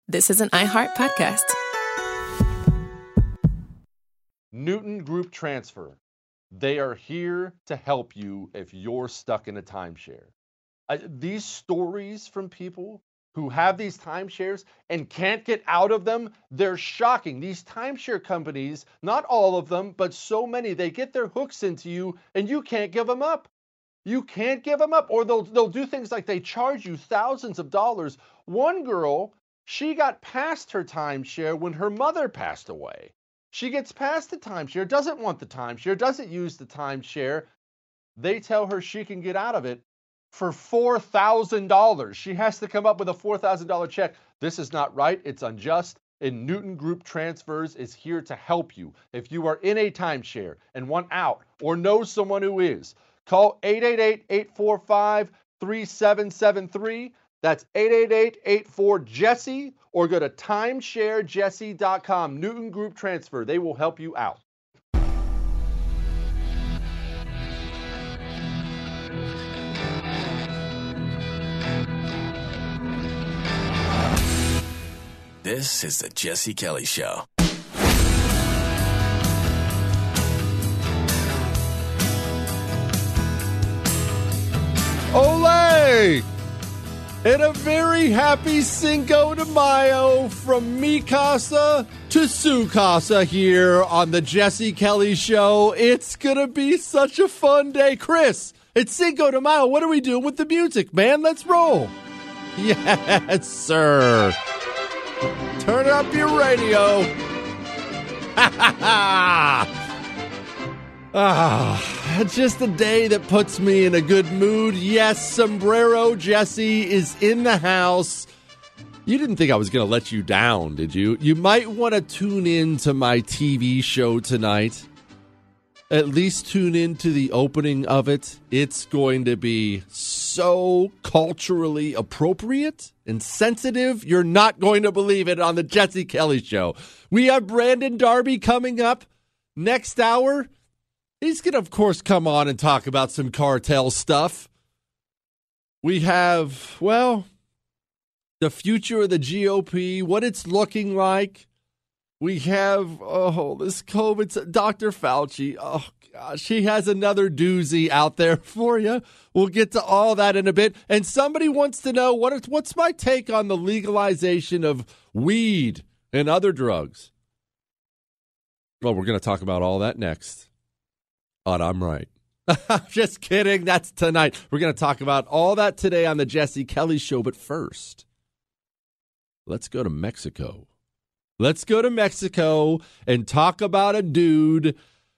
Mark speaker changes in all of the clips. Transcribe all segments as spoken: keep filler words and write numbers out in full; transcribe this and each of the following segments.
Speaker 1: this is an iHeart podcast.
Speaker 2: Newton Group Transfer. They are here to help you if you're stuck in a timeshare. Uh, these stories from people who have these timeshares and can't get out of them, they're shocking. These timeshare companies, not all of them, but so many, they get their hooks into you and you can't give them up. You can't give them up, or they'll they'll do things like they charge you thousands of dollars. One girl, she got past her timeshare when her mother passed away. She gets past the timeshare, doesn't want the timeshare, doesn't use the timeshare. They tell her she can get out of it for four thousand dollars. She has to come up with a four thousand dollars check. This is not right. It's unjust. And Newton Group Transfers is here to help you. If you are in a timeshare and want out or know someone who is, call eight eight eight, eight four five, three seven seven three. That's eight eight eight, eight four, Jesse, or go to timeshare jesse dot com. Newton Group Transfer. They will help you out.
Speaker 3: This is the Jesse Kelly Show.
Speaker 2: Olé! And a very happy Cinco de Mayo from mi casa to su casa here on the Jesse Kelly Show. It's going to be such a fun day. Chris, it's Cinco de Mayo. What are we doing with the music, man? Let's roll. Yes, sir. Turn up your radio. Ha ha ha. Ah, just a day that puts me in a good mood. Yes, Sombrero Jesse is in the house. You didn't think I was going to let you down, did you? You might want to tune in to my T V show tonight. At least tune in to the opening of it. It's going to be so culturally appropriate and sensitive. You're not going to believe it on the Jesse Kelly Show. We have Brandon Darby coming up next hour. He's going to, of course, come on and talk about some cartel stuff. We have, well, the future of the G O P, what it's looking like. We have, oh, this COVID, Doctor Fauci. Oh, gosh, he has another doozy out there for you. We'll get to all that in a bit. And somebody wants to know, what, what's my take on the legalization of weed and other drugs? Well, we're going to talk about all that next. But I'm right. Just kidding. That's tonight. We're going to talk about all that today on the Jesse Kelly Show. But first, let's go to Mexico. Let's go to Mexico and talk about a dude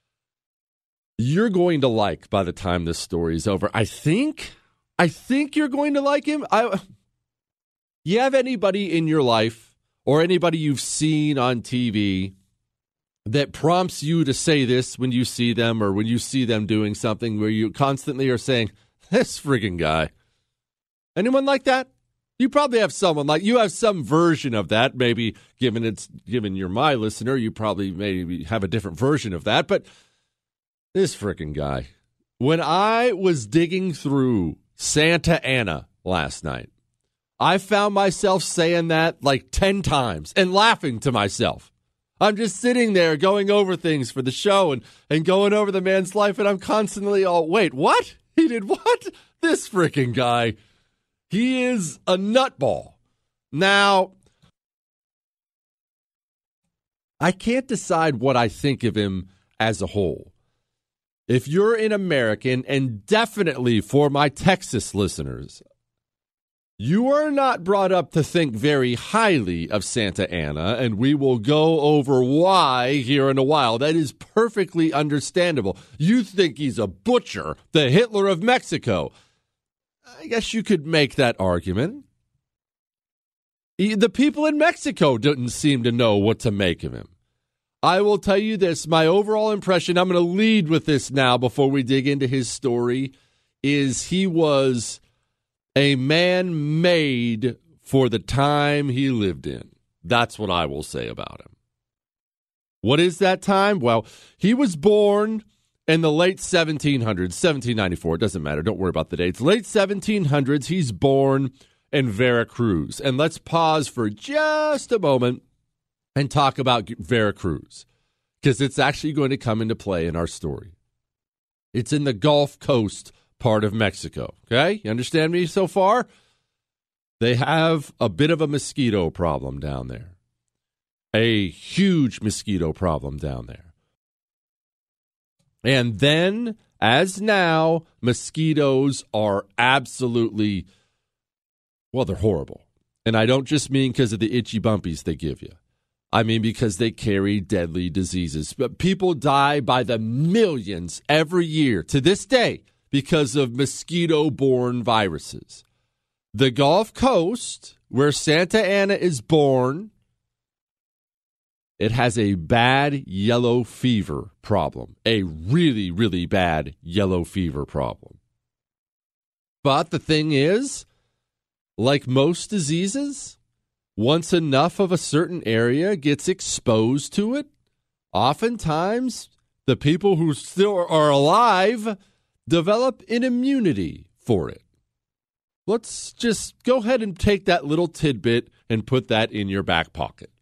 Speaker 2: you're going to like by the time this story's over. I think, I think you're going to like him. I, you have anybody in your life or anybody you've seen on T V that prompts you to say this when you see them or when you see them doing something where you constantly are saying, this friggin' guy? Anyone like that? You probably have someone like, you have some version of that. Maybe given it's given you're my listener, you probably maybe have a different version of that. But this frickin' guy, when I was digging through Santa Ana last night, I found myself saying that like ten times and laughing to myself. I'm just sitting there going over things for the show and, and going over the man's life, and I'm constantly all, wait, what? He did what? This frickin' guy. He is a nutball. Now, I can't decide what I think of him as a whole. If you're an American, and definitely for my Texas listeners, you are not brought up to think very highly of Santa Ana, and we will go over why here in a while. That is perfectly understandable. You think he's a butcher, the Hitler of Mexico. I guess you could make that argument. The people in Mexico didn't seem to know what to make of him. I will tell you this, my overall impression, I'm going to lead with this now before we dig into his story, is he was a man made for the time he lived in. That's what I will say about him. What is that time? Well, he was born in the late seventeen hundreds, seventeen ninety-four, it doesn't matter, don't worry about the dates. Late seventeen hundreds, he's born and Veracruz. And let's pause for just a moment and talk about Veracruz, because it's actually going to come into play in our story. It's in the Gulf Coast part of Mexico, okay? You understand me so far? They have a bit of a mosquito problem down there, a huge mosquito problem down there. And then, as now, mosquitoes are absolutely, well, they're horrible. And I don't just mean because of the itchy bumpies they give you. I mean because they carry deadly diseases. But people die by the millions every year to this day because of mosquito-borne viruses. The Gulf Coast, where Santa Ana is born, it has a bad yellow fever problem, a really, really bad yellow fever problem. But the thing is, like most diseases, once enough of a certain area gets exposed to it, oftentimes the people who still are alive develop an immunity for it. Let's just go ahead and take that little tidbit and put that in your back pocket.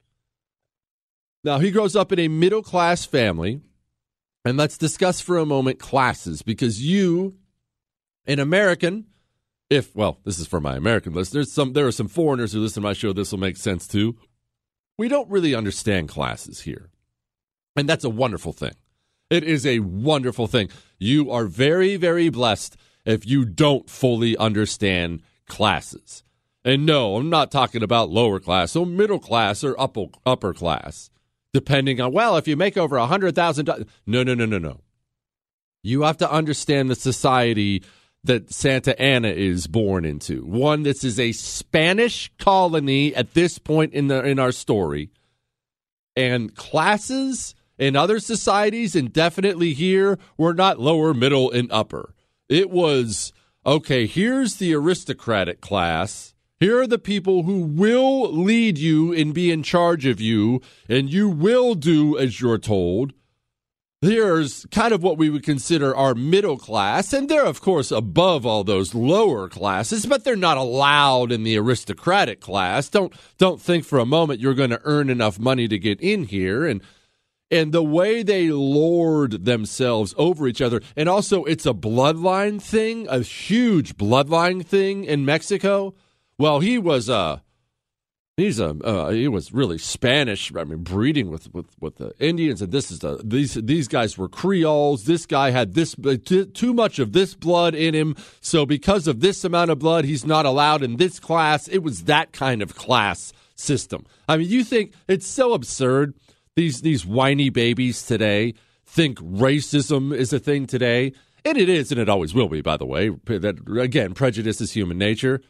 Speaker 2: Now, he grows up in a middle-class family, and let's discuss for a moment classes, because you, an American, if, well, this is for my American listeners, some there are some foreigners who listen to my show, this will make sense too. We don't really understand classes here, and that's a wonderful thing. It is a wonderful thing. You are very, very blessed if you don't fully understand classes. And no, I'm not talking about lower class, so middle class or upper, upper class. Depending on, well, if you make over one hundred thousand dollars. No, no, no, no, no. You have to understand the society that Santa Ana is born into. One, this is a Spanish colony at this point in the in our story. And classes in other societies, and definitely here, were not lower, middle, and upper. It was, okay, here's the aristocratic class. Here are the people who will lead you and be in charge of you, and you will do as you're told. Here's kind of what we would consider our middle class, and they're, of course, above all those lower classes, but they're not allowed in the aristocratic class. Don't don't think for a moment you're going to earn enough money to get in here, and and the way they lord themselves over each other, and also it's a bloodline thing, a huge bloodline thing in Mexico. Well, he was uh, he's a uh, he was really Spanish. I mean, breeding with, with, with the Indians, and this is the these these guys were Creoles. This guy had this t- too much of this blood in him, so because of this amount of blood, he's not allowed in this class. It was that kind of class system. I mean, you think it's so absurd? These these whiny babies today think racism is a thing today, and it is, and it always will be. By the way, that again, prejudice is human nature.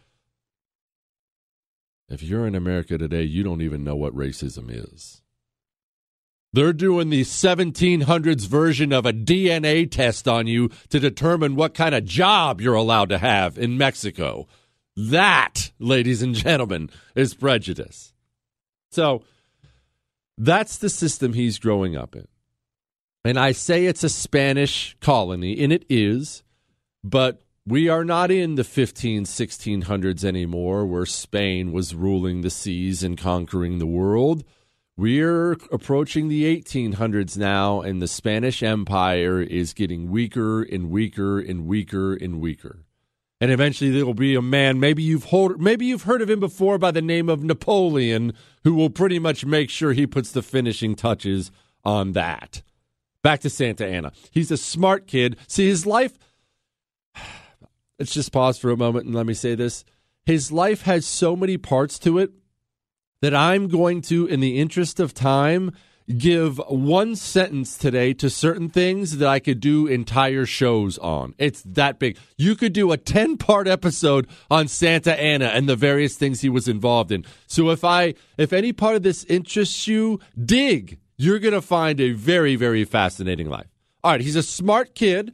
Speaker 2: If you're in America today, you don't even know what racism is. They're doing the seventeen hundreds version of a D N A test on you to determine what kind of job you're allowed to have in Mexico. That, ladies and gentlemen, is prejudice. So that's the system he's growing up in. And I say it's a Spanish colony, and it is, but we are not in the fifteen, sixteen hundreds anymore, where Spain was ruling the seas and conquering the world. We're approaching the eighteen hundreds now, and the Spanish Empire is getting weaker and weaker and weaker and weaker. And eventually there will be a man, maybe you've hold, maybe you've heard of him before by the name of Napoleon, who will pretty much make sure he puts the finishing touches on that. Back to Santa Ana. He's a smart kid. See, his life... Let's just pause for a moment and let me say this. His life has so many parts to it that I'm going to, in the interest of time, give one sentence today to certain things that I could do entire shows on. It's that big. You could do a ten-part episode on Santa Ana and the various things he was involved in. So if I, if any part of this interests you, dig. You're going to find a very, very fascinating life. All right, he's a smart kid.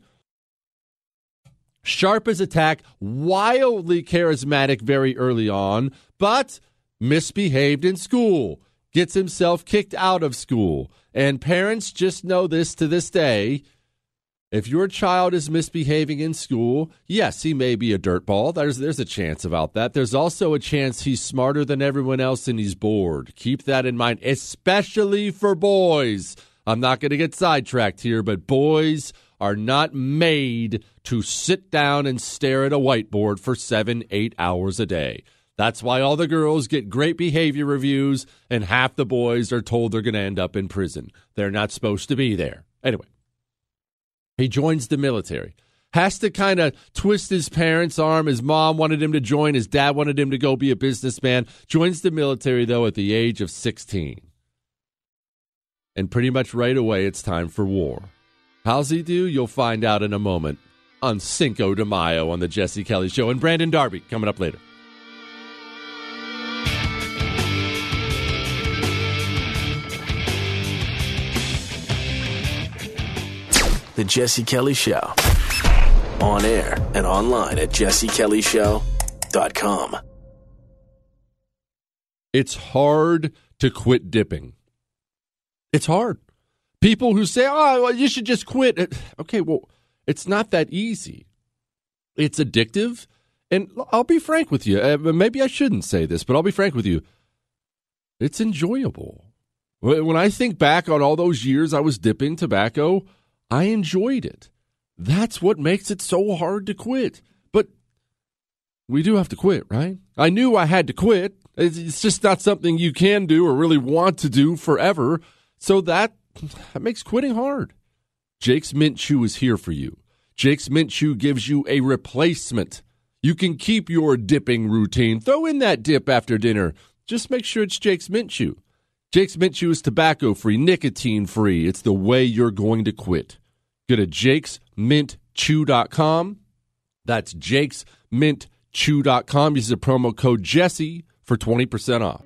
Speaker 2: Sharp as a tack, wildly charismatic very early on, but misbehaved in school, gets himself kicked out of school. And parents just know this to this day. If your child is misbehaving in school, yes, he may be a dirtball. There's there's a chance about that. There's also a chance he's smarter than everyone else and he's bored. Keep that in mind, especially for boys. I'm not going to get sidetracked here, but boys are not made to sit down and stare at a whiteboard for seven, eight hours a day. That's why all the girls get great behavior reviews and half the boys are told they're going to end up in prison. They're not supposed to be there. Anyway. He joins the military. Has to kind of twist his parents' arm. His mom wanted him to join. His dad wanted him to go be a businessman. Joins the military, though, at the age of sixteen. And pretty much right away, it's time for war. How's he do? You'll find out in a moment on Cinco de Mayo on the Jesse Kelly Show. And Brandon Darby coming up later.
Speaker 3: The Jesse Kelly Show. On air and online at jesse kelly show dot com.
Speaker 2: It's hard to quit dipping. It's hard. People who say, oh, well, you should just quit. Okay, well, it's not that easy. It's addictive. And I'll be frank with you. Uh, maybe I shouldn't say this, but I'll be frank with you. It's enjoyable. When I think back on all those years I was dipping tobacco, I enjoyed it. That's what makes it so hard to quit. But we do have to quit, right? I knew I had to quit. It's just not something you can do or really want to do forever. So that, that makes quitting hard. Jake's Mint Chew is here for you. Jake's Mint Chew gives you a replacement. You can keep your dipping routine. Throw in that dip after dinner. Just make sure it's Jake's Mint Chew. Jake's Mint Chew is tobacco-free, nicotine-free. It's the way you're going to quit. Go to jakes mint chew dot com. That's jakes mint chew dot com. Use the promo code Jesse for twenty percent off.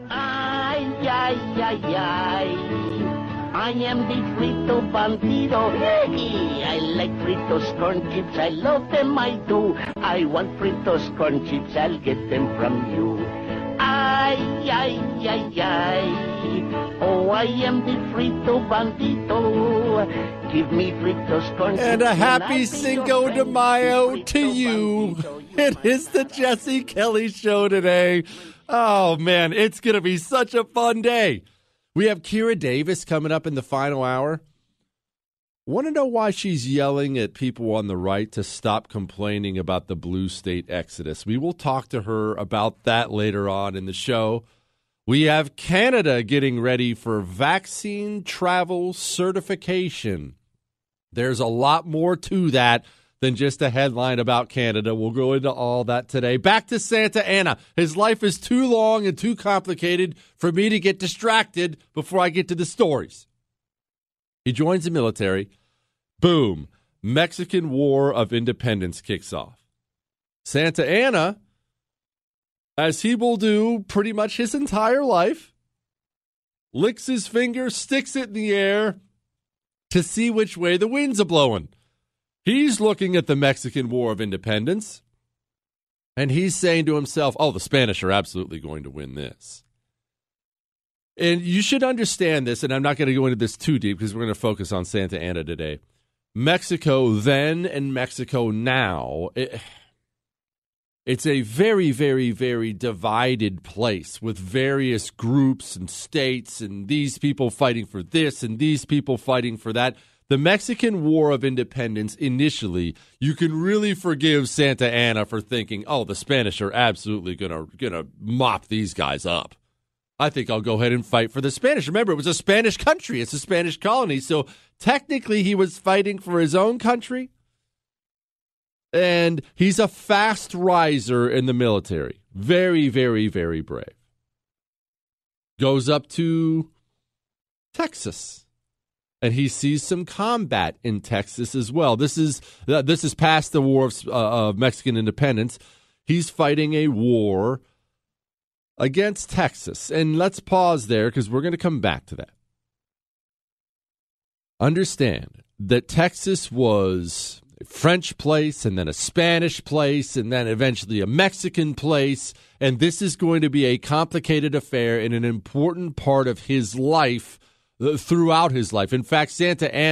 Speaker 1: Ay, ay, ay, ay. I am the Frito Bandido. I like Fritos corn chips. I love them, I do. I want Fritos corn chips. I'll get them from you. Ay, ay, ay, ay. Oh, I am the Frito Bandito. Give me Fritos corn chips.
Speaker 2: And a happy Cinco de Mayo to you. It is the Jesse Kelly Show today. Oh, man, it's going to be such a fun day. We have Kira Davis coming up in the final hour. Want to know why she's yelling at people on the right to stop complaining about the blue state exodus? We will talk to her about that later on in the show. We have Canada getting ready for vaccine travel certification. There's a lot more to that than just a headline about Canada. We'll go into all that today. Back to Santa Ana. His life is too long and too complicated for me to get distracted before I get to the stories. He joins the military. Boom. Mexican War of Independence kicks off. Santa Ana, as he will do pretty much his entire life, licks his finger, sticks it in the air to see which way the wind's a blowing. He's looking at the Mexican War of Independence, and he's saying to himself, oh, the Spanish are absolutely going to win this. And you should understand this, and I'm not going to go into this too deep because we're going to focus on Santa Ana today. Mexico then and Mexico now, it, it's a very, very, very divided place with various groups and states and these people fighting for this and these people fighting for that. The Mexican War of Independence, initially, you can really forgive Santa Ana for thinking, oh, the Spanish are absolutely going to gonna mop these guys up. I think I'll go ahead and fight for the Spanish. Remember, it was a Spanish country. It's a Spanish colony. So technically he was fighting for his own country. And he's a fast riser in the military. Very, very, very brave. Goes up to Texas. And he sees some combat in Texas as well. This is uh, this is past the War of, uh, of Mexican Independence. He's fighting a war against Texas. And let's pause there because we're going to come back to that. Understand that Texas was a French place and then a Spanish place and then eventually a Mexican place. And this is going to be a complicated affair and an important part of his life throughout his life. In fact, Santa Ana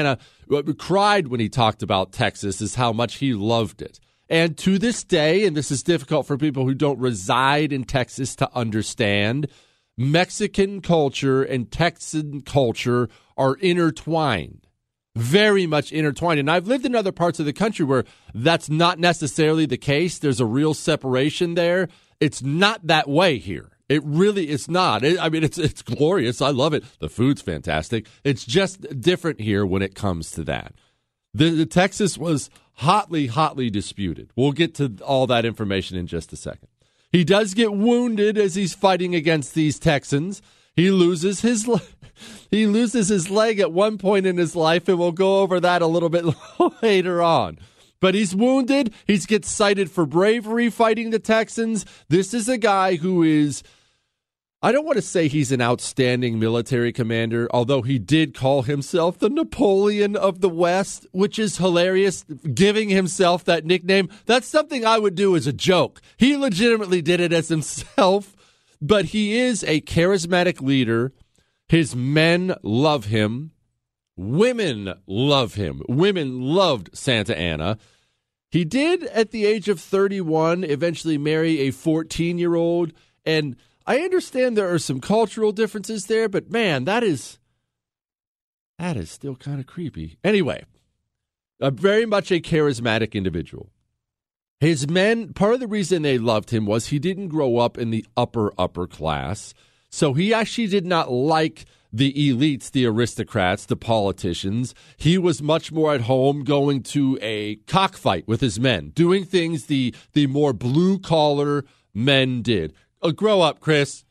Speaker 2: cried when he talked about Texas, is how much he loved it. And to this day, and this is difficult for people who don't reside in Texas to understand, Mexican culture and Texan culture are intertwined, very much intertwined. And I've lived in other parts of the country where that's not necessarily the case. There's a real separation there. It's not that way here. It really is not. It, I mean, it's it's glorious. I love it. The food's fantastic. It's just different here when it comes to that. The, the Texas was hotly, hotly disputed. We'll get to all that information in just a second. He does get wounded as he's fighting against these Texans. He loses his he loses his leg at one point in his life, and we'll go over that a little bit later on. But he's wounded. He gets cited for bravery fighting the Texans. This is a guy who is, I don't want to say he's an outstanding military commander, although he did call himself the Napoleon of the West, which is hilarious, giving himself that nickname. That's something I would do as a joke. He legitimately did it as himself, but he is a charismatic leader. His men love him. Women love him. Women loved Santa Anna. He did, at the age of thirty-one, eventually marry a fourteen-year-old, and I understand there are some cultural differences there, but man, that is that is still kind of creepy. Anyway, a very much a charismatic individual. His men, part of the reason they loved him was he didn't grow up in the upper, upper class, so he actually did not like the elites, the aristocrats, the politicians. He was much more at home going to a cockfight with his men, doing things the, the more blue-collar men did. Oh, grow up, Chris.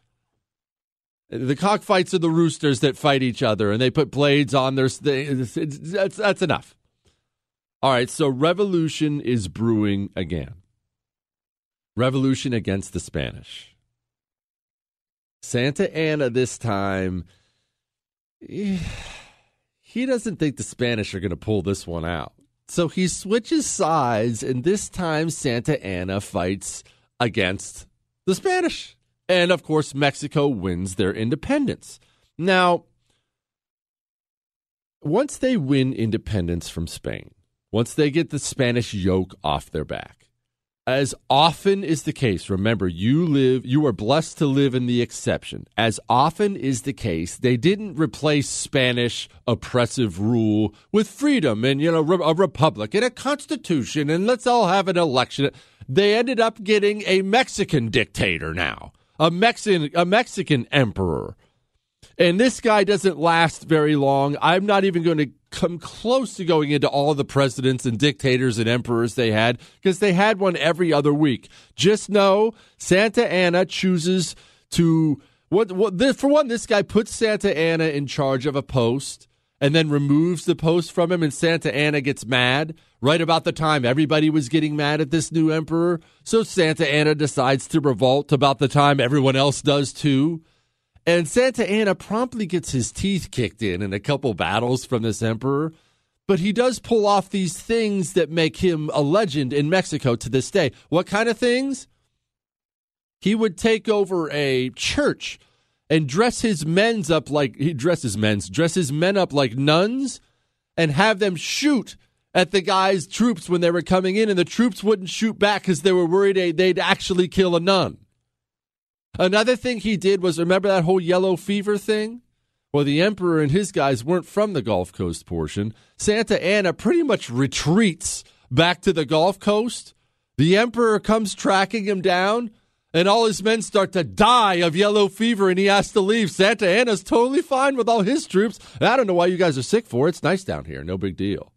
Speaker 2: The cockfights are the roosters that fight each other, and they put blades on their... That's, that's enough. All right, so revolution is brewing again. Revolution against the Spanish. Santa Anna this time, he doesn't think the Spanish are going to pull this one out. So he switches sides, and this time Santa Anna fights against the Spanish. And, of course, Mexico wins their independence. Now, once they win independence from Spain, once they get the Spanish yoke off their back, as often is the case, remember, you live, you are blessed to live in the exception. As often is the case, they didn't replace Spanish oppressive rule with freedom and, you know, a republic and a constitution, and let's all have an election. They ended up getting a Mexican dictator now, a Mexican, a Mexican emperor. And this guy doesn't last very long. I'm not even going to come close to going into all the presidents and dictators and emperors they had, because they had one every other week. Just know Santa Anna chooses to, what, what, this, for one, this guy puts Santa Anna in charge of a post and then removes the post from him, and Santa Anna gets mad right about the time everybody was getting mad at this new emperor. So Santa Anna decides to revolt about the time everyone else does too. And Santa Anna promptly gets his teeth kicked in in a couple battles from this emperor. But he does pull off these things that make him a legend in Mexico to this day. What kind of things? He would take over a church and dress his men's up like, he dresses men's, dress his men up like nuns and have them shoot at the guy's troops when they were coming in. And the troops wouldn't shoot back because they were worried they'd actually kill a nun. Another thing he did was, remember that whole yellow fever thing? Well, the emperor and his guys weren't from the Gulf Coast portion. Santa Anna pretty much retreats back to the Gulf Coast. The emperor comes tracking him down, and all his men start to die of yellow fever, and he has to leave. Santa Anna's totally fine with all his troops. I don't know why you guys are sick for. It's nice down here. No big deal.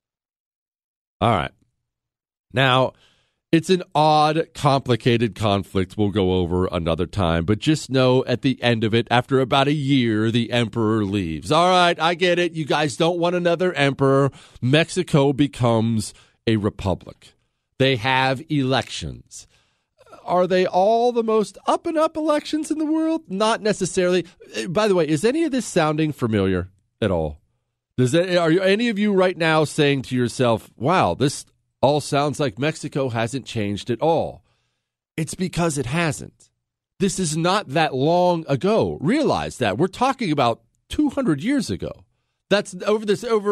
Speaker 2: All right. Now, it's an odd, complicated conflict we'll go over another time, but just know at the end of it, after about a year, the emperor leaves. All right, I get it. You guys don't want another emperor. Mexico becomes a republic. They have elections. Are they all the most up-and-up elections in the world? Not necessarily. By the way, is any of this sounding familiar at all? Does that, are you, any of you right now saying to yourself, wow, this all sounds like Mexico hasn't changed at all? It's because it hasn't. This is not that long ago. Realize that. We're talking about two hundred years ago. That's over this over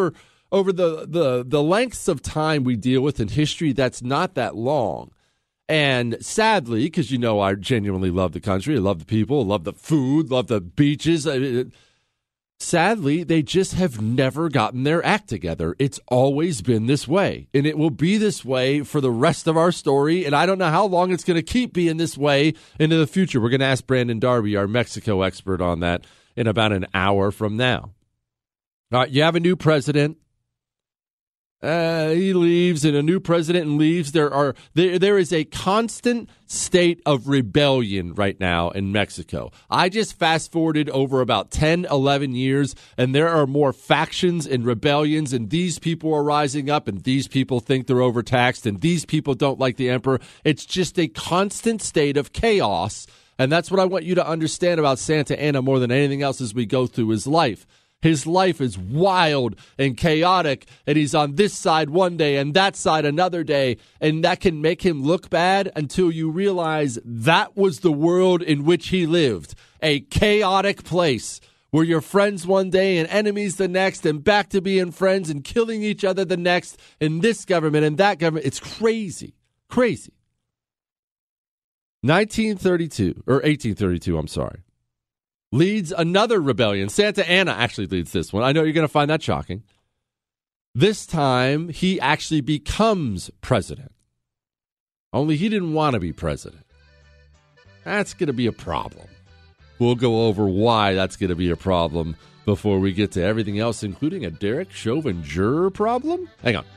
Speaker 2: over the, the, the lengths of time we deal with in history, that's not that long. And sadly, because you know I genuinely love the country, I love the people, I love the food, love the beaches. Sadly, they just have never gotten their act together. It's always been this way, and it will be this way for the rest of our story, and I don't know how long it's going to keep being this way into the future. We're going to ask Brandon Darby, our Mexico expert, on that in about an hour from now. All right, you have a new president. Uh, he leaves, and a new president leaves. There are there there is a constant state of rebellion right now in Mexico. I just fast forwarded over about ten, eleven years, and there are more factions and rebellions, and these people are rising up, and these people think they're overtaxed, and these people don't like the emperor. It's just a constant state of chaos, and that's what I want you to understand about Santa Anna more than anything else as we go through his life. His life is wild and chaotic, and he's on this side one day and that side another day, and that can make him look bad until you realize that was the world in which he lived, a chaotic place where you're friends one day and enemies the next, and back to being friends and killing each other the next, in this government and that government. It's crazy, crazy. nineteen thirty-two, or eighteen thirty-two, I'm sorry. Leads another rebellion. Santa Anna actually leads this one. I know you're going to find that shocking. This time, he actually becomes president. Only he didn't want to be president. That's going to be a problem. We'll go over why that's going to be a problem before we get to everything else, including a Derek Chauvin juror problem. Hang on.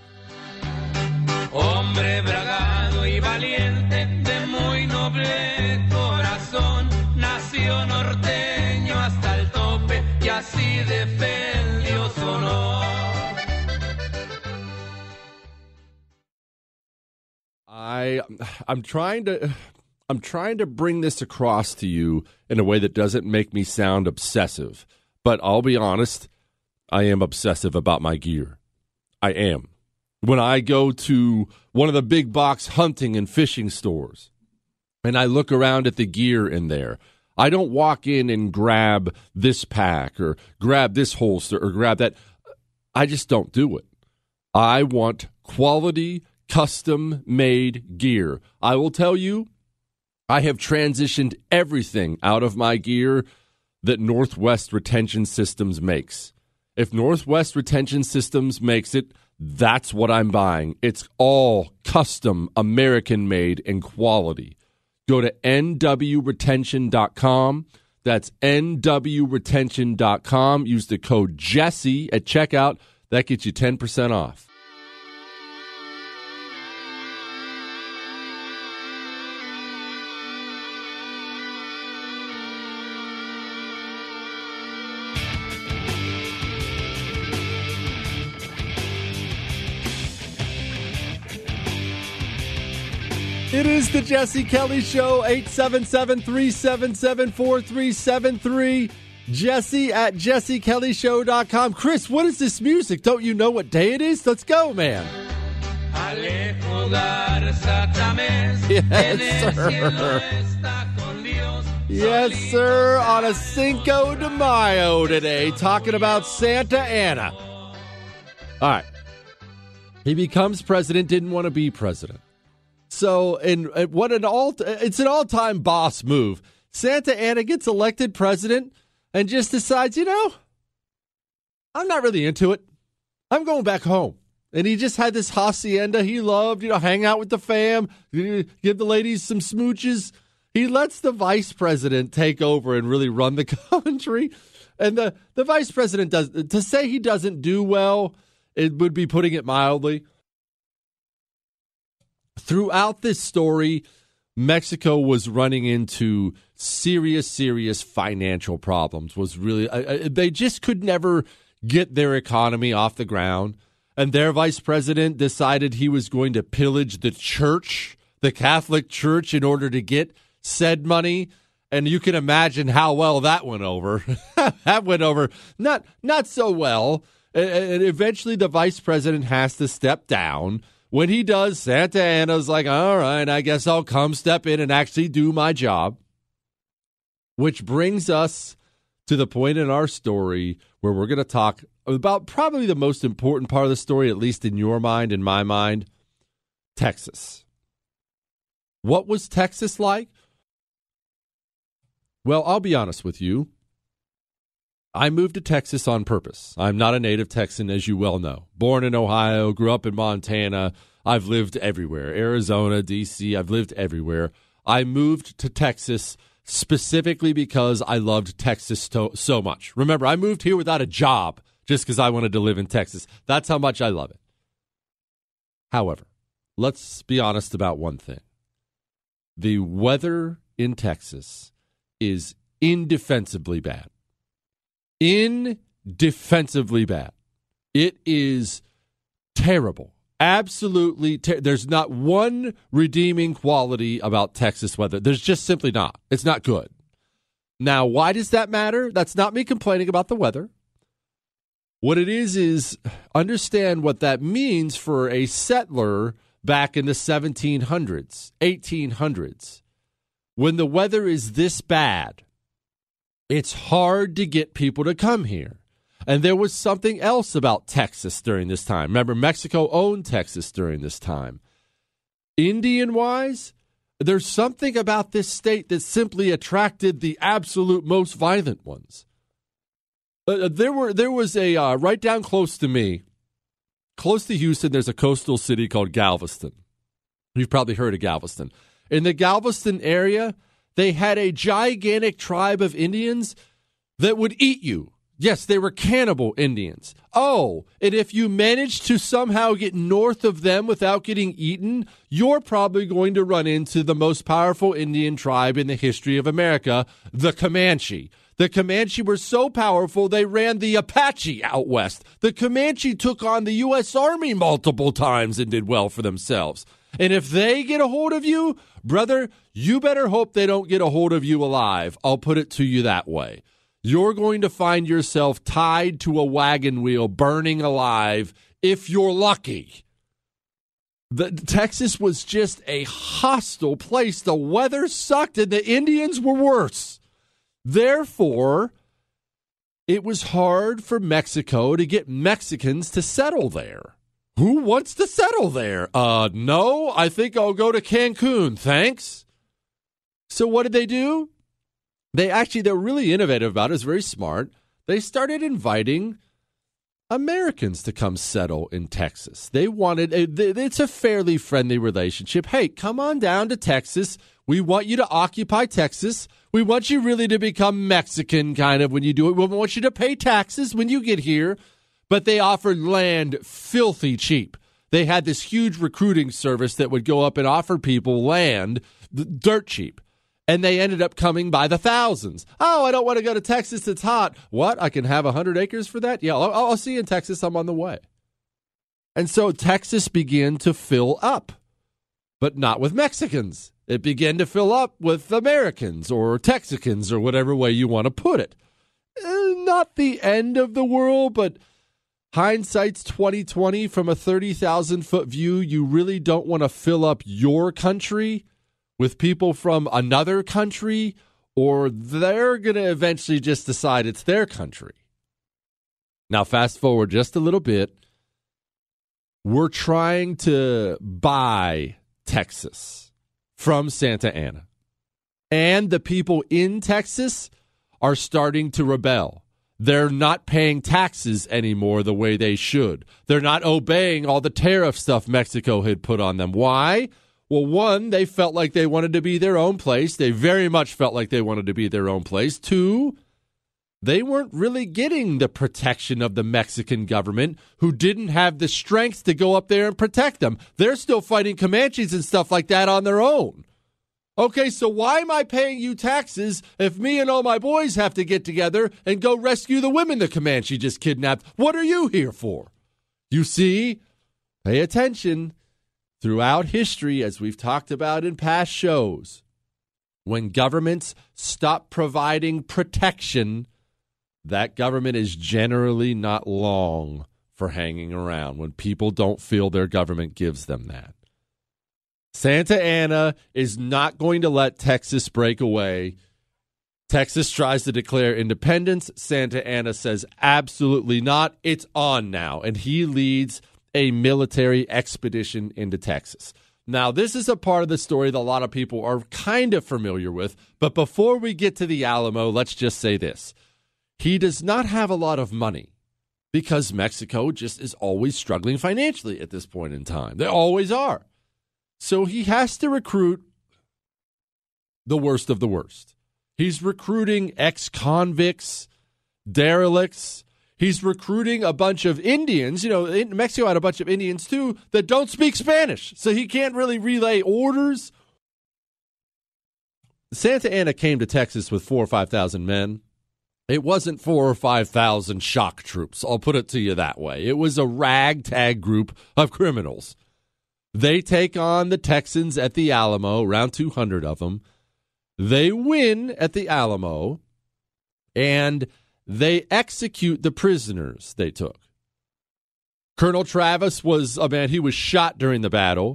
Speaker 2: Hombre bragado y valiente de muy noble corazón, nació norteño hasta el tope y así defendió su honor. I I'm trying to I'm trying to bring this across to you in a way that doesn't make me sound obsessive, but I'll be honest, I am obsessive about my gear. I am. When I go to one of the big box hunting and fishing stores and I look around at the gear in there, I don't walk in and grab this pack or grab this holster or grab that. I just don't do it. I want quality, custom-made gear. I will tell you, I have transitioned everything out of my gear that Northwest Retention Systems makes. If Northwest Retention Systems makes it, that's what I'm buying. It's all custom, American-made, and quality. Go to N W retention dot com. That's N W retention dot com. Use the code Jesse at checkout. That gets you ten percent off. It is the Jesse Kelly Show, eight seven seven, three seven seven, four three seven three. Jesse at jesse kelly show dot com. Chris, what is this music? Don't you know what day it is? Let's go, man. Yes, sir. Yes, sir. On a Cinco de Mayo today, talking about Santa Anna. All right. He becomes president, didn't want to be president. So, and what an all it's an all-time boss move. Santa Anna gets elected president and just decides, you know, I'm not really into it. I'm going back home. And he just had this hacienda he loved, you know, hang out with the fam, give the ladies some smooches. He lets the vice president take over and really run the country. And the, the vice president does, to say he doesn't do well, it would be putting it mildly. Throughout this story, Mexico was running into serious, serious financial problems. Was really uh, they just could never get their economy off the ground. And their vice president decided he was going to pillage the church, the Catholic Church, in order to get said money. And you can imagine how well that went over. That went over not not so well. And, and eventually the vice president has to step down. When he does, Santa Anna's like, all right, I guess I'll come step in and actually do my job. Which brings us to the point in our story where we're going to talk about probably the most important part of the story, at least in your mind, in my mind, Texas. What was Texas like? Well, I'll be honest with you. I moved to Texas on purpose. I'm not a native Texan, as you well know. Born in Ohio, grew up in Montana. I've lived everywhere. Arizona, D C, I've lived everywhere. I moved to Texas specifically because I loved Texas to- so much. Remember, I moved here without a job just because I wanted to live in Texas. That's how much I love it. However, let's be honest about one thing. The weather in Texas is indefensibly bad. Indefensibly bad. It is terrible. Absolutely. Ter- There's not one redeeming quality about Texas weather. There's just simply not. It's not good. Now, why does that matter? That's not me complaining about the weather. What it is is understand what that means for a settler back in the seventeen hundreds, eighteen hundreds. When the weather is this bad, it's hard to get people to come here. And there was something else about Texas during this time. Remember, Mexico owned Texas during this time. Indian-wise, there's something about this state that simply attracted the absolute most violent ones. Uh, there were there was a, uh, right down close to me, close to Houston, there's a coastal city called Galveston. You've probably heard of Galveston. In the Galveston area, they had a gigantic tribe of Indians that would eat you. Yes, they were cannibal Indians. Oh, and if you managed to somehow get north of them without getting eaten, you're probably going to run into the most powerful Indian tribe in the history of America, the Comanche. The Comanche were so powerful, they ran the Apache out west. The Comanche took on the U S Army multiple times and did well for themselves. And if they get a hold of you, brother, you better hope they don't get a hold of you alive. I'll put it to you that way. You're going to find yourself tied to a wagon wheel, burning alive, if you're lucky. The, Texas was just a hostile place. The weather sucked, and the Indians were worse. Therefore, it was hard for Mexico to get Mexicans to settle there. Who wants to settle there? Uh, no, I think I'll go to Cancun, thanks. So what did they do? They actually, they're really innovative about it. It's very smart. They started inviting Americans to come settle in Texas. They wanted, it's a fairly friendly relationship. Hey, come on down to Texas. We want you to occupy Texas. We want you really to become Mexican kind of when you do it. We want you to pay taxes when you get here. But they offered land filthy cheap. They had this huge recruiting service that would go up and offer people land dirt cheap. And they ended up coming by the thousands. Oh, I don't want to go to Texas. It's hot. What? I can have one hundred acres for that? Yeah, I'll, I'll see you in Texas. I'm on the way. And so Texas began to fill up, but not with Mexicans. It began to fill up with Americans or Texicans or whatever way you want to put it. Eh, not the end of the world, but hindsight's twenty twenty. From a thirty thousand foot view, you really don't want to fill up your country with people from another country, or they're going to eventually just decide it's their country. Now, fast forward just a little bit. We're trying to buy Texas from Santa Ana. And the people in Texas are starting to rebel. They're not paying taxes anymore the way they should. They're not obeying all the tariff stuff Mexico had put on them. Why? Well, one, they felt like they wanted to be their own place. They very much felt like they wanted to be their own place. Two, they weren't really getting the protection of the Mexican government, who didn't have the strength to go up there and protect them. They're still fighting Comanches and stuff like that on their own. Okay, so why am I paying you taxes if me and all my boys have to get together and go rescue the women the Comanche just kidnapped? What are you here for? You see, pay attention. Throughout history, as we've talked about in past shows, when governments stop providing protection, that government is generally not long for hanging around when people don't feel their government gives them that. Santa Ana is not going to let Texas break away. Texas tries to declare independence. Santa Anna says absolutely not. It's on now. And he leads a military expedition into Texas. Now, this is a part of the story that a lot of people are kind of familiar with. But before we get to the Alamo, let's just say this. He does not have a lot of money because Mexico just is always struggling financially at this point in time. They always are. So he has to recruit the worst of the worst. He's recruiting ex-convicts, derelicts. He's recruiting a bunch of Indians. You know, Mexico had a bunch of Indians, too, that don't speak Spanish. So he can't really relay orders. Santa Anna came to Texas with four or five thousand men. It wasn't four or five thousand shock troops. I'll put it to you that way. It was a ragtag group of criminals. They take on the Texans at the Alamo, around two hundred of them. They win at the Alamo, and they execute the prisoners they took. Colonel Travis was a man, he was shot during the battle.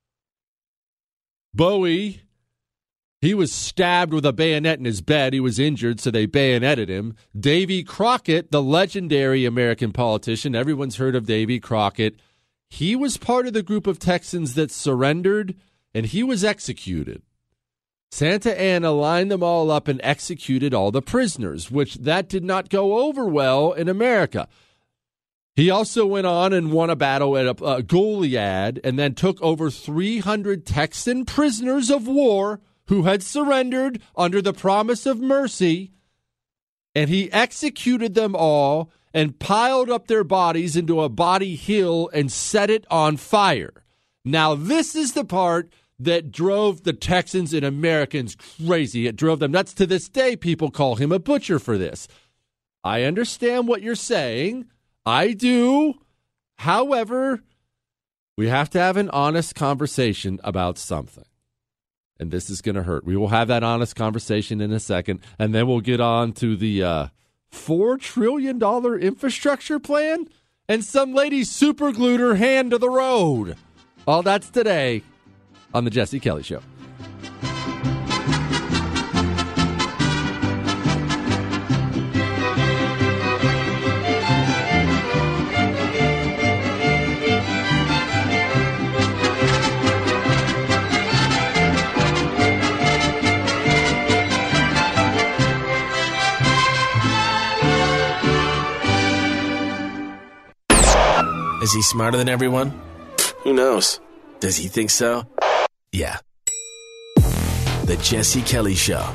Speaker 2: Bowie, he was stabbed with a bayonet in his bed. He was injured, so they bayoneted him. Davy Crockett, the legendary American politician, everyone's heard of Davy Crockett. He was part of the group of Texans that surrendered, and he was executed. Santa Anna lined them all up and executed all the prisoners, which that did not go over well in America. He also went on and won a battle at a, a Goliad and then took over three hundred Texan prisoners of war who had surrendered under the promise of mercy, and he executed them all and piled up their bodies into a body hill and set it on fire. Now, this is the part that drove the Texans and Americans crazy. It drove them nuts. To this day, people call him a butcher for this. I understand what you're saying. I do. However, we have to have an honest conversation about something. And this is going to hurt. We will have that honest conversation in a second, and then we'll get on to the uh, four trillion dollars infrastructure plan, and some lady superglued her hand to the road. All that's today on The Jesse Kelly Show.
Speaker 3: Is he smarter than everyone? Who knows? Does he think so? Yeah. The Jesse Kelly Show.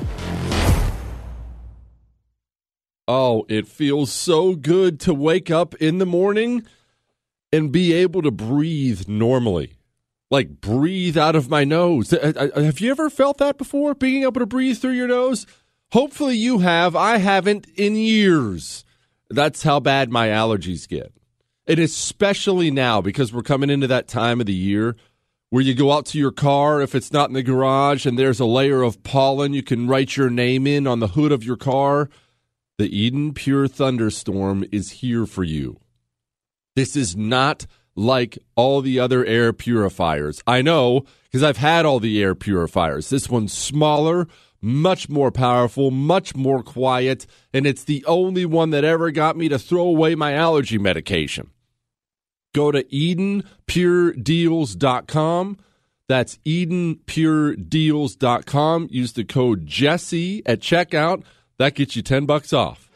Speaker 2: Oh, it feels so good to wake up in the morning and be able to breathe normally. Like, breathe out of my nose. Have you ever felt that before, being able to breathe through your nose? Hopefully you have. I haven't in years. That's how bad my allergies get. And especially now, because we're coming into that time of the year where you go out to your car, if it's not in the garage, and there's a layer of pollen, you can write your name in on the hood of your car. The Eden Pure Thunderstorm is here for you. This is not like all the other air purifiers. I know, because I've had all the air purifiers. This one's smaller, much more powerful, much more quiet, and it's the only one that ever got me to throw away my allergy medication. Go to Eden Pure Deals dot com. That's Eden Pure Deals dot com. Use the code Jesse at checkout. That gets you ten bucks off.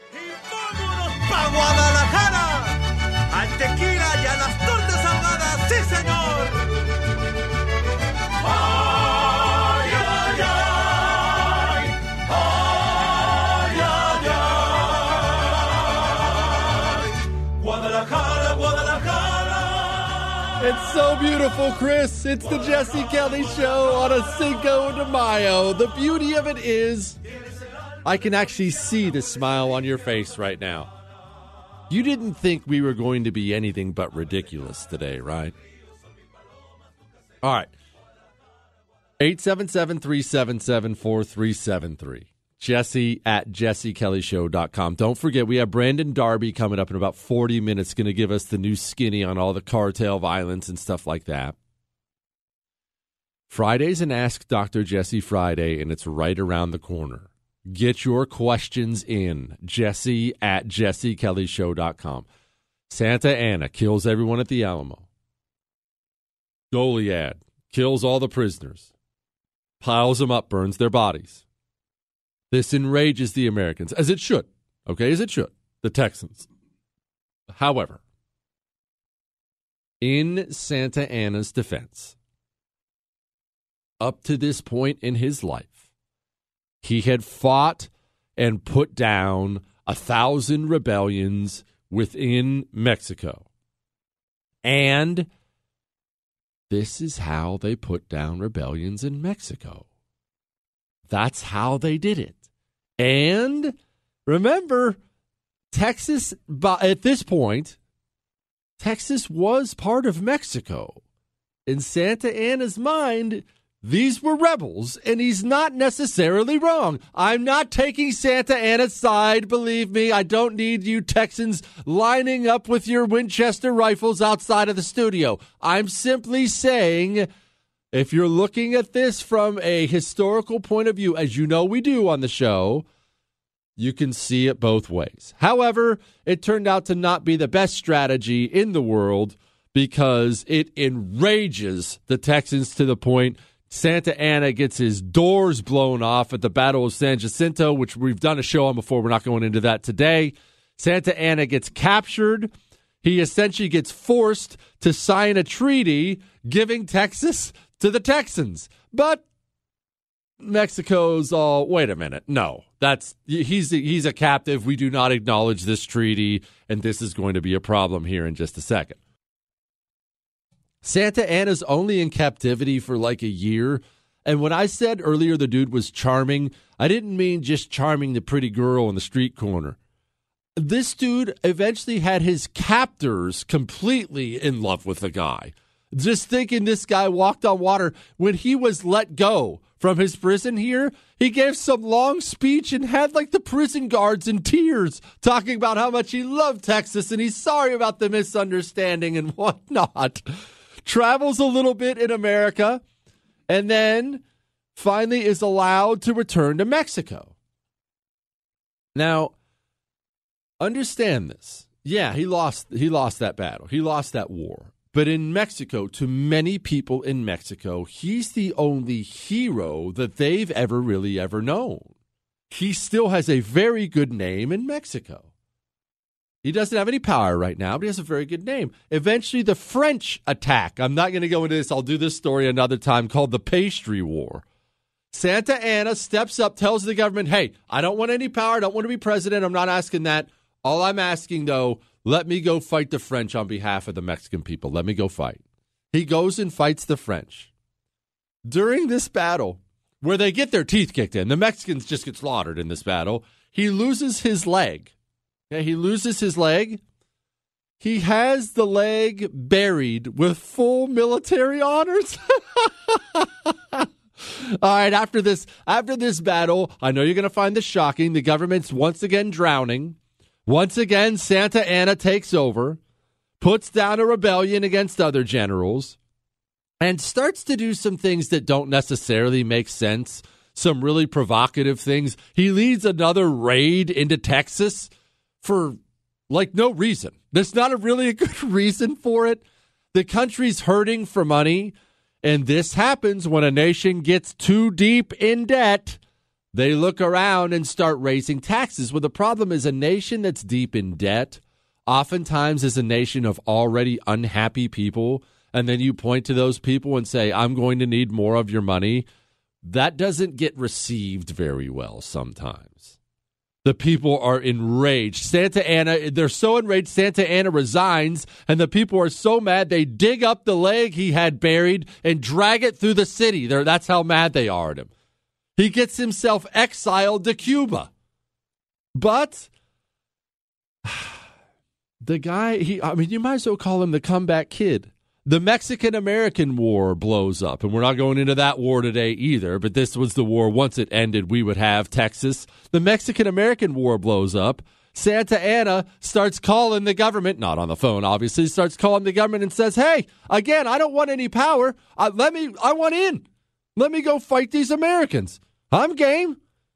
Speaker 2: It's so beautiful, Chris. It's the Jesse Kelly Show on a Cinco de Mayo. The beauty of it is I can actually see the smile on your face right now. You didn't think we were going to be anything but ridiculous today, right? All right. eight seven seven, three seven seven, four three seven three. Jesse at jesse kelly show dot com. Don't forget, we have Brandon Darby coming up in about forty minutes, going to give us the new skinny on all the cartel violence and stuff like that. Friday's an Ask Doctor Jesse Friday, and it's right around the corner. Get your questions in. Jesse at jesse kelly show dot com. Santa Anna kills everyone at the Alamo. Goliad kills all the prisoners. Piles them up, burns their bodies. This enrages the Americans, as it should. Okay, as it should. The Texans. However, in Santa Anna's defense, up to this point in his life, he had fought and put down a thousand rebellions within Mexico. And this is how they put down rebellions in Mexico. That's how they did it. And remember, Texas, at this point, Texas was part of Mexico. In Santa Anna's mind, these were rebels, and he's not necessarily wrong. I'm not taking Santa Anna's side, believe me. I don't need you Texans lining up with your Winchester rifles outside of the studio. I'm simply saying, if you're looking at this from a historical point of view, as you know we do on the show, you can see it both ways. However, it turned out to not be the best strategy in the world because it enrages the Texans to the point Santa Anna gets his doors blown off at the Battle of San Jacinto, which we've done a show on before. We're not going into that today. Santa Anna gets captured. He essentially gets forced to sign a treaty giving Texas to the Texans. But Mexico's all, wait a minute. No, that's he's he's a captive. We do not acknowledge this treaty, and this is going to be a problem here in just a second. Santa Anna's only in captivity for like a year. And when I said earlier the dude was charming, I didn't mean just charming the pretty girl on the street corner. This dude eventually had his captors completely in love with the guy. Just thinking this guy walked on water. When he was let go from his prison here, he gave some long speech and had like the prison guards in tears talking about how much he loved Texas and he's sorry about the misunderstanding and whatnot. Travels a little bit in America, and then finally is allowed to return to Mexico. Now, understand this. Yeah, he lost he lost that battle. He lost that war. But in Mexico, to many people in Mexico, he's the only hero that they've ever really ever known. He still has a very good name in Mexico. He doesn't have any power right now, but he has a very good name. Eventually, the French attack. I'm not going to go into this. I'll do this story another time, called the Pastry War. Santa Anna steps up, tells the government, hey, I don't want any power. I don't want to be president. I'm not asking that. All I'm asking, though, let me go fight the French on behalf of the Mexican people. Let me go fight. He goes and fights the French. During this battle, where they get their teeth kicked in, the Mexicans just get slaughtered in this battle, he loses his leg. Okay, he loses his leg. He has the leg buried with full military honors. All right, after this, after this battle, I know you're going to find this shocking. The government's once again drowning. Once again, Santa Anna takes over, puts down a rebellion against other generals, and starts to do some things that don't necessarily make sense, some really provocative things. He leads another raid into Texas for, like, no reason. There's not a really a good reason for it. The country's hurting for money, and this happens when a nation gets too deep in debt. They look around and start raising taxes. Well, the problem is a nation that's deep in debt oftentimes is a nation of already unhappy people, and then you point to those people and say, I'm going to need more of your money. That doesn't get received very well sometimes. The people are enraged. Santa Anna, they're so enraged, Santa Anna resigns, and the people are so mad they dig up the leg he had buried and drag it through the city. They're, that's how mad they are at him. He gets himself exiled to Cuba. But the guy, he I mean, you might as well call him the comeback kid. The Mexican-American War blows up, and we're not going into that war today either, but this was the war. Once it ended, we would have Texas. The Mexican-American War blows up. Santa Anna starts calling the government, not on the phone, obviously, starts calling the government and says, hey, again, I don't want any power. Uh, let me, I want in. Let me go fight these Americans. I'm game.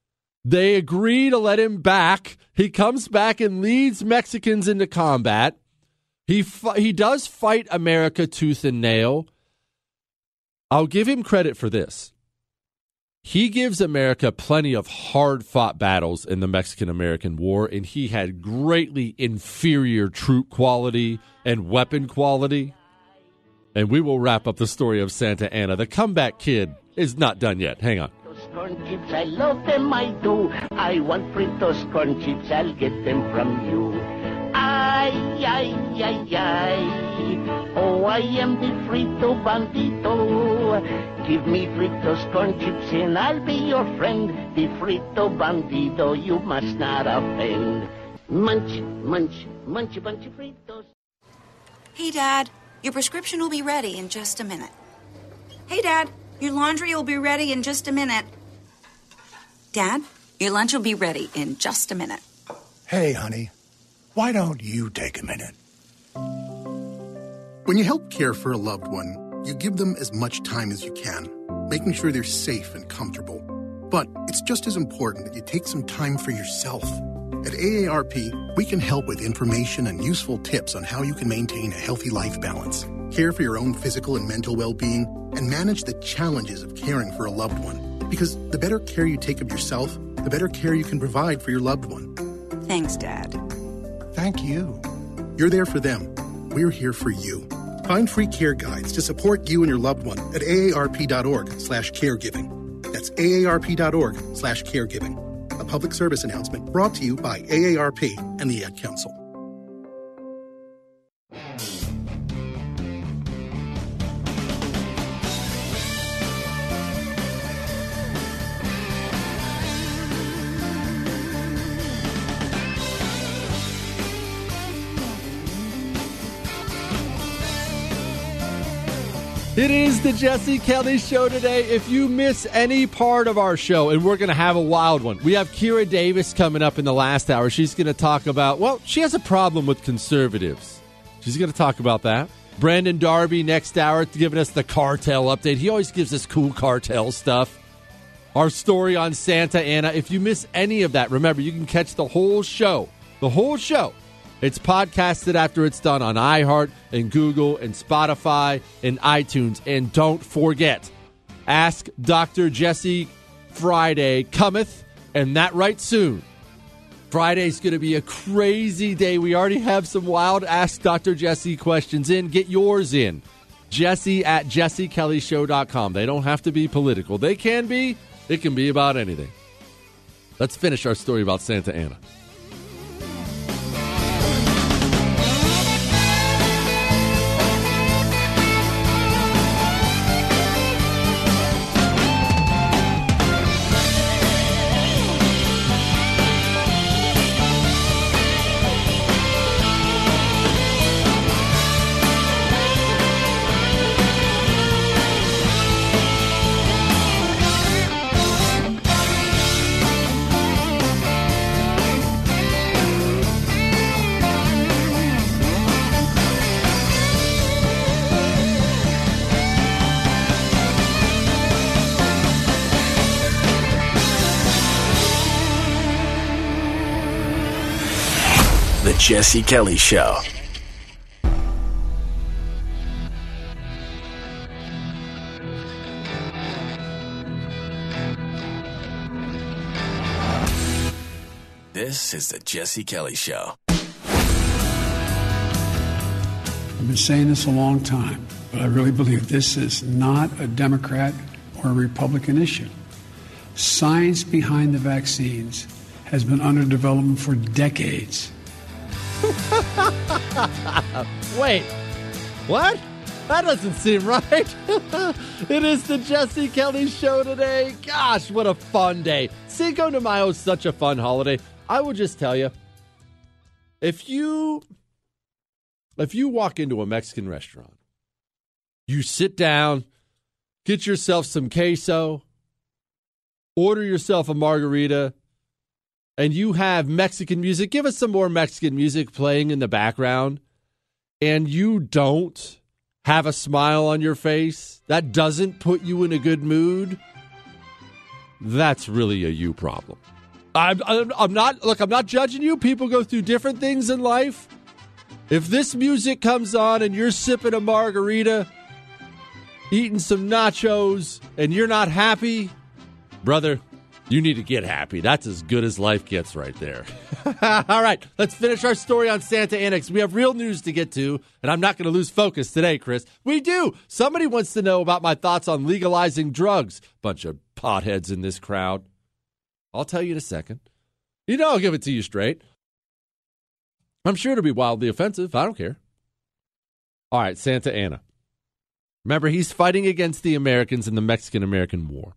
Speaker 2: They agree to let him back. He comes back and leads Mexicans into combat. He he does fight America tooth and nail. I'll give him credit for this. He gives America plenty of hard-fought battles in the Mexican-American War, and he had greatly inferior troop quality and weapon quality. And we will wrap up the story of Santa Anna. The comeback kid is not done yet. Hang on.
Speaker 1: Corn chips, I love them, I do. I want Fritos corn chips, I'll get them from you. Ay, ay, ay, ay. Oh, I am the Frito Bandito. Give me Fritos corn chips and I'll be your friend. The Frito Bandito, you must not offend. Munch, munch, munch a bunch of Fritos.
Speaker 4: Hey, Dad, your prescription will be ready in just a minute. Hey, Dad, your laundry will be ready in just a minute. Dad, your lunch will be ready in just a minute.
Speaker 5: Hey, honey, why don't you take a minute? When you help care for a loved one, you give them as much time as you can, making sure they're safe and comfortable. But it's just as important that you take some time for yourself. At A A R P, we can help with information and useful tips on how you can maintain a healthy life balance, care for your own physical and mental well-being, and manage the challenges of caring for a loved one. Because the better care you take of yourself, the better care you can provide for your loved one.
Speaker 4: Thanks, Dad.
Speaker 5: Thank you. You're there for them. We're here for you. Find free care guides to support you and your loved one at aarp.org slash caregiving. That's aarp.org slash caregiving. A public service announcement brought to you by A A R P and the Ad Council.
Speaker 2: It is the Jesse Kelly Show today. If you miss any part of our show, and we're going to have a wild one, we have Kira Davis coming up in the last hour. She's going to talk about, well, she has a problem with conservatives. She's going to talk about that. Brandon Darby next hour giving us the cartel update. He always gives us cool cartel stuff. Our story on Santa Anna. If you miss any of that, remember, you can catch the whole show. The whole show. It's podcasted after it's done on iHeart and Google and Spotify and iTunes. And don't forget, Ask Doctor Jesse Friday cometh, and that right soon. Friday's going to be a crazy day. We already have some wild Ask Doctor Jesse questions in. Get yours in. Jesse at jesse kelly show dot com. They don't have to be political. They can be. It can be about anything. Let's finish our story about Santa Anna.
Speaker 3: Jesse Kelly Show. This is the Jesse Kelly Show.
Speaker 6: I've been saying this a long time, but I really believe this is not a Democrat or a Republican issue. Science behind the vaccines has been under development for decades.
Speaker 2: Wait, what? That doesn't seem right. It is the Jesse Kelly Show today. Gosh, what a fun day. Cinco de Mayo is such a fun holiday. I will just tell you, if you, if you walk into a Mexican restaurant, you sit down, get yourself some queso, order yourself a margarita, and you have Mexican music, give us some more Mexican music playing in the background, and you don't have a smile on your face, that doesn't put you in a good mood, that's really a you problem. I'm, I'm, I'm not, look, I'm not judging you. People go through different things in life. If this music comes on and you're sipping a margarita, eating some nachos, and you're not happy, brother, you need to get happy. That's as good as life gets right there. All right, let's finish our story on Santa Ana. We have real news to get to, and I'm not going to lose focus today, Chris. We do. Somebody wants to know about my thoughts on legalizing drugs. Bunch of potheads in this crowd. I'll tell you in a second. You know I'll give it to you straight. I'm sure it'll be wildly offensive. I don't care. All right, Santa Ana. Remember, he's fighting against the Americans in the Mexican-American War.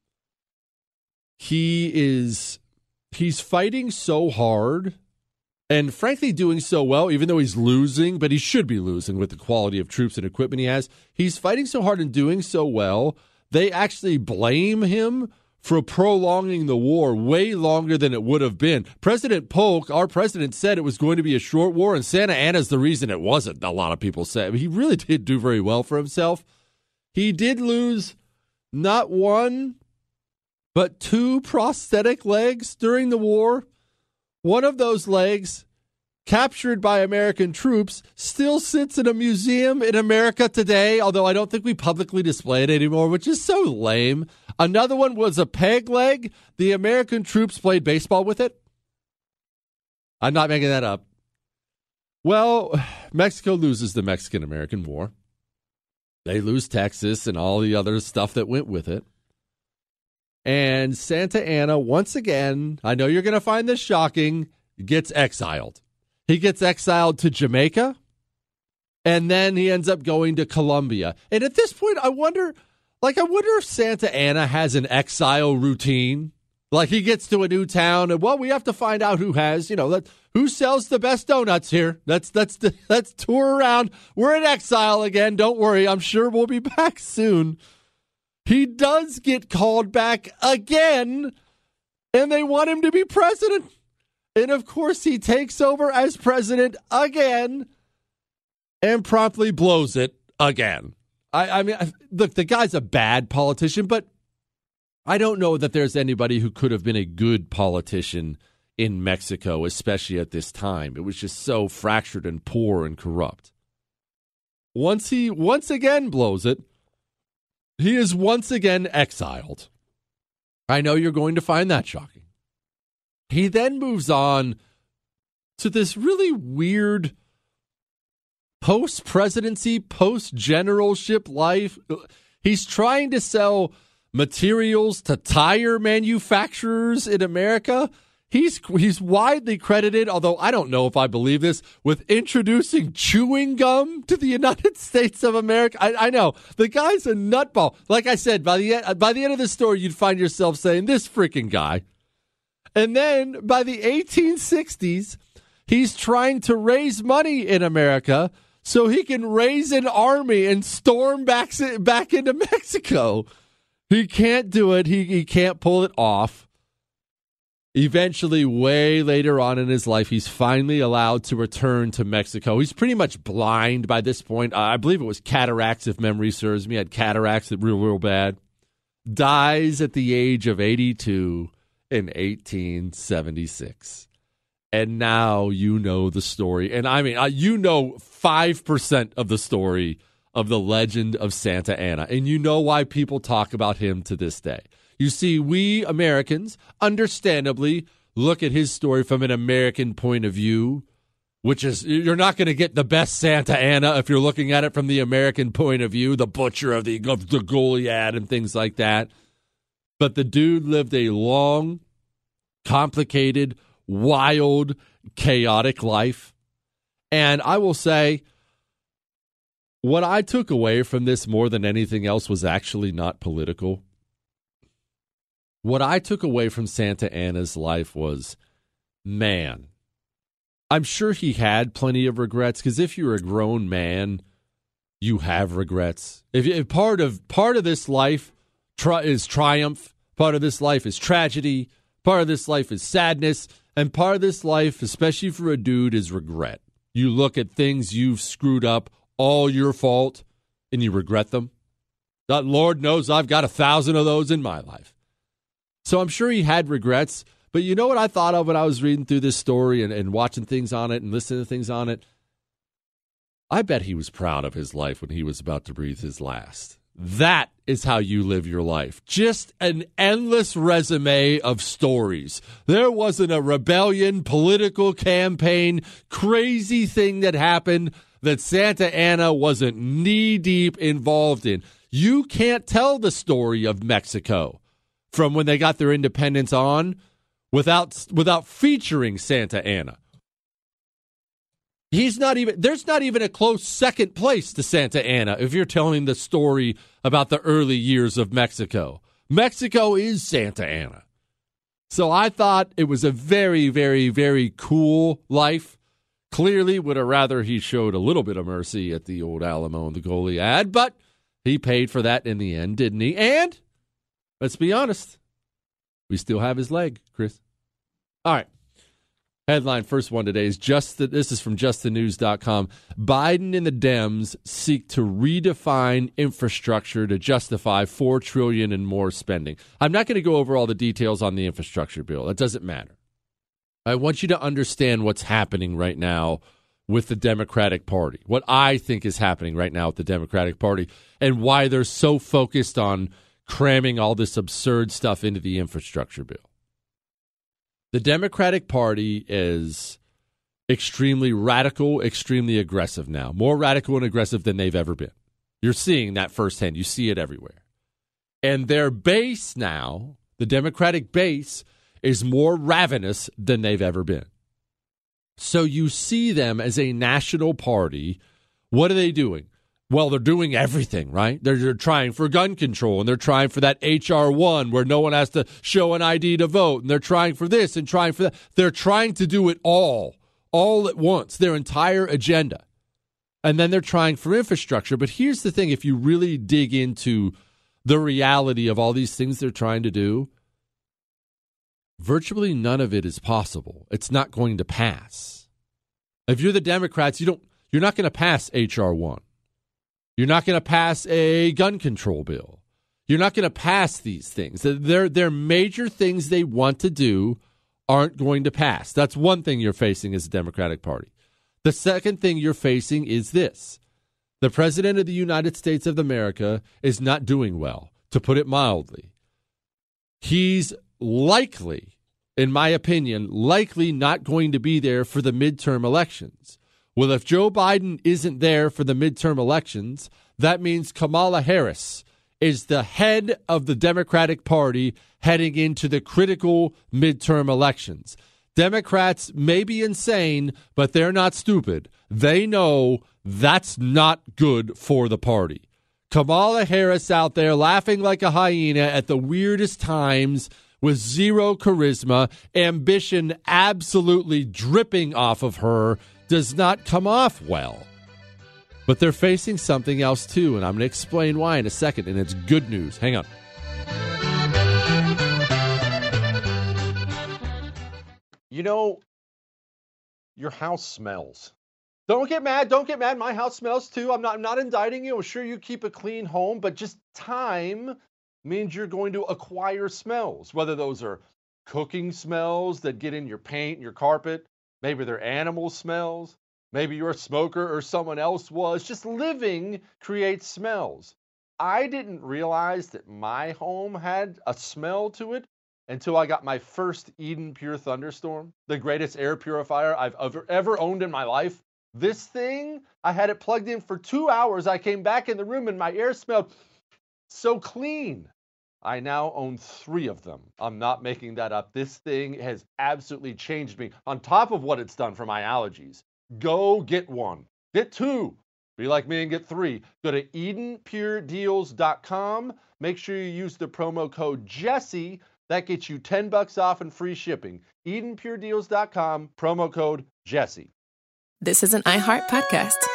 Speaker 2: He is, he's fighting so hard and frankly doing so well, even though he's losing, but he should be losing with the quality of troops and equipment he has. He's fighting so hard and doing so well, they actually blame him for prolonging the war way longer than it would have been. President Polk, our president, said it was going to be a short war, and Santa Ana's the reason it wasn't, a lot of people say. I mean, he really did do very well for himself. He did lose not one, but two prosthetic legs during the war. One of those legs, captured by American troops, still sits in a museum in America today, although I don't think we publicly display it anymore, which is so lame. Another one was a peg leg. The American troops played baseball with it. I'm not making that up. Well, Mexico loses the Mexican-American War. They lose Texas and all the other stuff that went with it. And Santa Ana, once again, I know you're going to find this shocking, gets exiled. He gets exiled to Jamaica, and then he ends up going to Colombia. And at this point, I wonder, like, I wonder if Santa Ana has an exile routine. Like, he gets to a new town, and, well, we have to find out who has, you know, let, who sells the best donuts here. Let's, let's, let's tour around. We're in exile again. Don't worry. I'm sure we'll be back soon. He does get called back again, and they want him to be president. And, of course, he takes over as president again and promptly blows it again. I, I mean, look, the guy's a bad politician, but I don't know that there's anybody who could have been a good politician in Mexico, especially at this time. It was just so fractured and poor and corrupt. Once he once again blows it, he is once again exiled. I know you're going to find that shocking. He then moves on to this really weird post-presidency, post-generalship life. He's trying to sell materials to tire manufacturers in America. He's he's widely credited, although I don't know if I believe this, with introducing chewing gum to the United States of America. I, I know. The guy's a nutball. Like I said, by the, end, by the end of the story, you'd find yourself saying, this freaking guy. And then by the eighteen sixties, he's trying to raise money in America so he can raise an army and storm back, back into Mexico. He can't do it. He, he can't pull it off. Eventually, way later on in his life, he's finally allowed to return to Mexico. He's pretty much blind by this point. Uh, I believe it was cataracts, if memory serves me. He had cataracts that real, real bad. Dies at the age of eighty-two in eighteen seventy-six. And now you know the story. And I mean, uh, you know five percent of the story of the legend of Santa Ana. And you know why people talk about him to this day. You see, we Americans, understandably, look at his story from an American point of view, which is, you're not going to get the best Santa Ana if you're looking at it from the American point of view, the butcher of the, of the Goliad and things like that. But the dude lived a long, complicated, wild, chaotic life. And I will say, what I took away from this more than anything else was actually not political. What I took away from Santa Ana's life was, man, I'm sure he had plenty of regrets, because if you're a grown man, you have regrets. If, if part of part of this life tri- is triumph, part of this life is tragedy, part of this life is sadness, and part of this life, especially for a dude, is regret. You look at things you've screwed up, all your fault, and you regret them. Lord knows I've got a thousand of those in my life. So I'm sure he had regrets, But you know what I thought of when I was reading through this story and, and watching things on it and listening to things on it? I bet he was proud of his life when he was about to breathe his last. That is how you live your life. Just an endless resume of stories. There wasn't a rebellion, political campaign, crazy thing that happened that Santa Anna wasn't knee-deep involved in. You can't tell the story of Mexico from when they got their independence on without without featuring Santa Anna. He's not even, there's not even a close second place to Santa Anna if you're telling the story about the early years of Mexico. Mexico is Santa Anna. So I thought it was a very, very, very cool life. Clearly would have rather he showed a little bit of mercy at the old Alamo and the goalie ad, but he paid for that in the end, didn't he? And let's be honest, we still have his leg, Chris. All right. Headline, first one today is just the, this is from just the news dot com. Biden and the Dems seek to redefine infrastructure to justify four trillion dollars and more spending. I'm not going to go over all the details on the infrastructure bill. That doesn't matter. I want you to understand what's happening right now with the Democratic Party, what I think is happening right now with the Democratic Party, and why they're so focused on cramming all this absurd stuff into the infrastructure bill. The Democratic Party is extremely radical, extremely aggressive now, more radical and aggressive than they've ever been. You're seeing that firsthand. You see it everywhere. And their base now, the Democratic base, is more ravenous than they've ever been. So you see them as a national party. What are they doing? Well, they're doing everything, right? They're, they're trying for gun control, and they're trying for that H R one where no one has to show an I D to vote, and they're trying for this and trying for that. They're trying to do it all, all at once, their entire agenda. And then they're trying for infrastructure. But here's the thing, if you really dig into the reality of all these things they're trying to do, virtually none of it is possible. It's not going to pass. If you're the Democrats, you don't, you're not going to pass H R one. You're not going to pass a gun control bill. You're not going to pass these things. They're, they're major things they want to do aren't going to pass. That's one thing you're facing as a Democratic Party. The second thing you're facing is this. The President of the United States of America is not doing well, to put it mildly. He's likely, in my opinion, likely not going to be there for the midterm elections. Well, if Joe Biden isn't there for the midterm elections, that means Kamala Harris is the head of the Democratic Party heading into the critical midterm elections. Democrats may be insane, but they're not stupid. They know that's not good for the party. Kamala Harris out there laughing like a hyena at the weirdest times with zero charisma, ambition absolutely dripping off of her, does not come off well. But they're facing something else too, and I'm going to explain why in a second, and it's good news. Hang on. You know, your house smells. Don't get mad. Don't get mad. My house smells too. I'm not, I'm not indicting you. I'm sure you keep a clean home, but just time means you're going to acquire smells, whether those are cooking smells that get in your paint and your carpet. Maybe they're animal smells. Maybe you're a smoker or someone else was. Just living creates smells. I didn't realize that my home had a smell to it until I got my first Eden Pure Thunderstorm, the greatest air purifier I've ever, ever owned in my life. This thing, I had it plugged in for two hours. I came back in the room and my air smelled so clean. I now own three of them. I'm not making that up. This thing has absolutely changed me. On top of what it's done for my allergies, go get one. Get two. Be like me and get three. Go to Eden Pure Deals dot com. Make sure you use the promo code Jesse. That gets you ten bucks off and free shipping. Eden Pure Deals dot com, promo code Jesse.
Speaker 7: This is an iHeart podcast.